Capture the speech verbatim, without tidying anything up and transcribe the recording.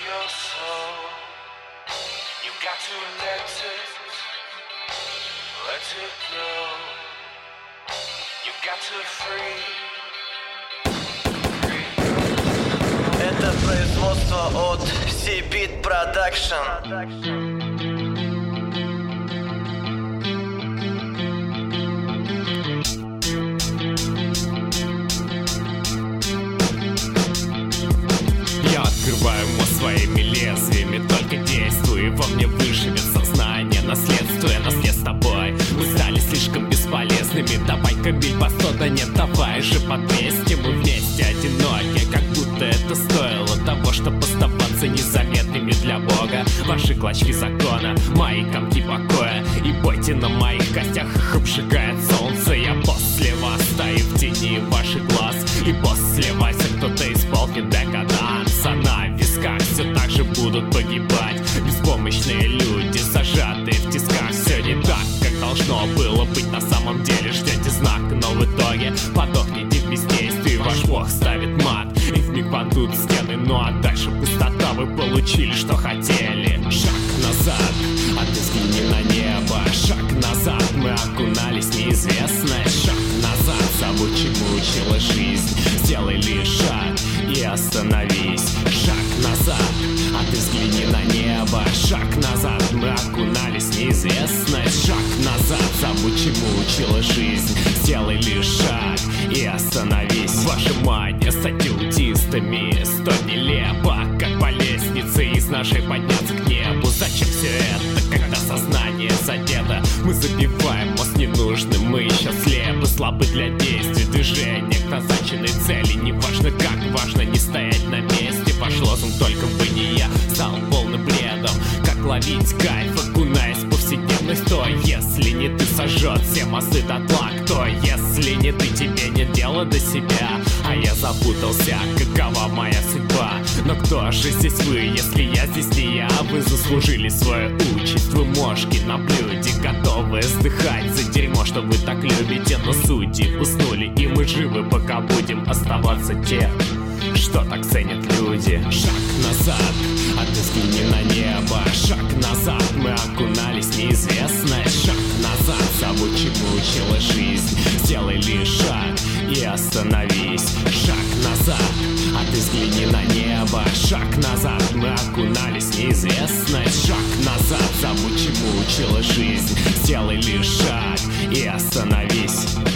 your soul. You got to let it, let it go. You got to free. Это производство от C-Beat Production. Открываю мост своими лезвиями, только действую, во мне выживет сознание. Наследствуя наслед с тобой, мы стали слишком бесполезными. Давай-ка бить по сто, да нет, давай же по двести. Мы вместе одинокие, как будто это стоило того, чтобы оставаться незаметными для Бога. Ваши клочки закона, мои комки покоя, и бойте на моих костях, их обжигает солнце. Я после вас стою в тени ваших глаз, и после вальса кто-то исполнит декаданс. А на висках все так же будут погибать беспомощные люди, зажатые в тисках. Все не так, как должно было быть на самом деле. Ждете знак, но в итоге подохнете в бездействии. Ваш бог ставит мат, и вмиг падут стены. Ну а дальше пустота, вы получили, что хотели. Шаг назад, а ты взгляни на небо. Шаг назад, мы окунались в неизвестность. Шаг назад, забудь, чему учила жизнь. Сделай лишь шаг и остановись. Шаг назад, а ты взгляни на небо. Шаг назад, мы окунались в неизвестность. Шаг назад, забудь, чему учила жизнь. Сделай лишь шаг и остановись. Ваша мания с аутистами столь нелепо, как по лестнице из нашей подняться к небу. Зачем все это, когда сознание задето? Мы забиваем мост ненужным, мы еще слепы, слабы для действий, движения к назначенной цели. Не важно как, важно не стоять на месте. Ваш лозунг только в бытие стал полным бредом. Как ловить кайф, окунаясь в повседневность? Кто, если не ты, сожжет все мосты дотла? Кто, если не ты, тебе нет дела до себя? А я запутался, какова моя судьба? Но кто же здесь вы, если я здесь не я? Вы заслужили свою участь, вы мошки на блюде, готовы сдыхать за дерьмо, что вы так любите. Но судьи уснули, и мы живы, пока будем оставаться те, что так ценят люди. Шаг назад, а ты взгляни на небо. Шаг назад, мы окунались в неизвестность. Шаг назад, забудь, чему учила жизнь. Сделай лишь шаг и остановись. Шаг назад, а ты взгляни на небо. Шаг назад, мы окунались в неизвестность. Шаг назад, забудь, чему учила жизнь. Сделай лишь шаг и остановись.